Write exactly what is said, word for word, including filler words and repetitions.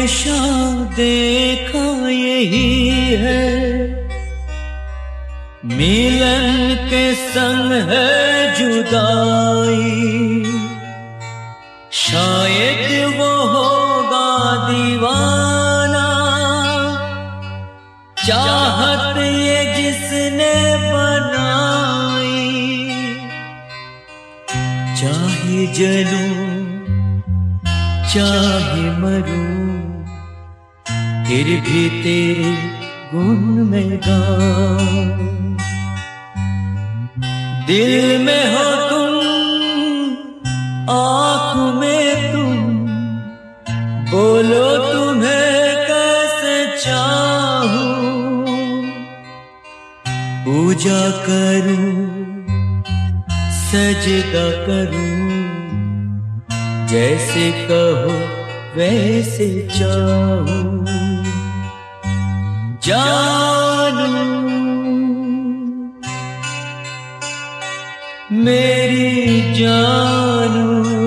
हमेशा देखा यही है, मिलन के संग है जुदाई। शायद वो होगा दीवाना, चाहत ये जिसने बनाई। चाहे जलूं चाहे मरूं, फिर भी तेरे गुण में गाऊं। दिल में हो तुम, आँख में तुम, बोलो तुम्हें कैसे चाहूं। पूजा करूं सजदा करूं, जैसे कहो वैसे चाहूं। जानू मेरी जानू,